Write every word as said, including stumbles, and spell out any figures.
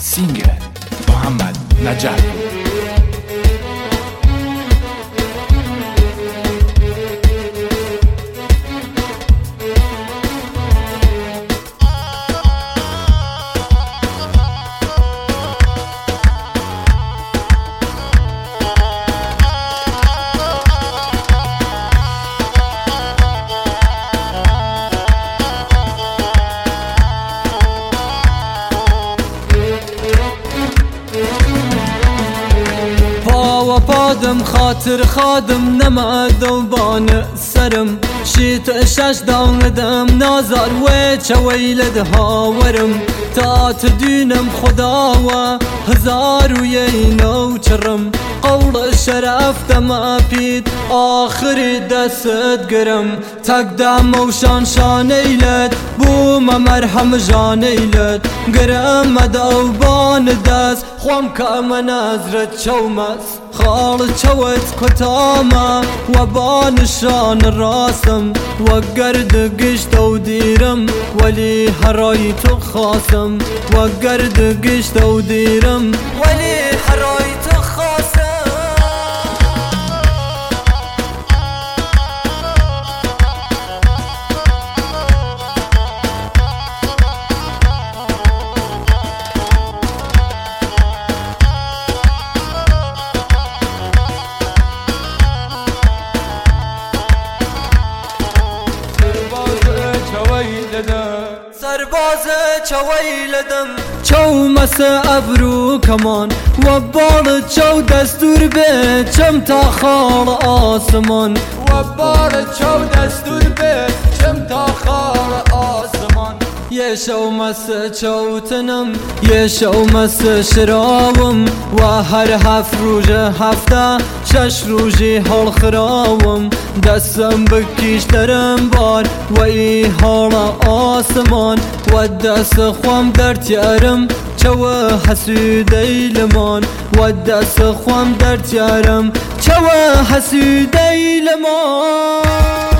سینگر محمد نجف. پادم خاطر خادم نما دوبان سرم شیت شش دانگدم نازار و چویلد هاورم تا تدینم خدا و هزار و یینو چرم قول شرف دما پید آخری دست گرم تک دم و شان شان ایلد بوم مرحم جان ایلد گرم دوبان دست خوام که منازرت چومس خال چوت کتاما و بانشان راسم و گرد گشت و دیرم ولی هرای تو خاصم و گرد گشت و دیرم ولی هرای تو خاصم. سرباز چویلدم چو مس ابرو کمان و بار چو دستور به چم تا خال آسمان و بار چو دستور به چم تا خال آسمان. یه شو مس چوتنم یه شو مس شراوم و هر هفت روز هفته شش روزی حال خراوم دستم بکیش درم بار و ای حال آسمان و دست خوام در تیارم چو حسودی لمان و دست خوام در تیارم چو حسودی لمان.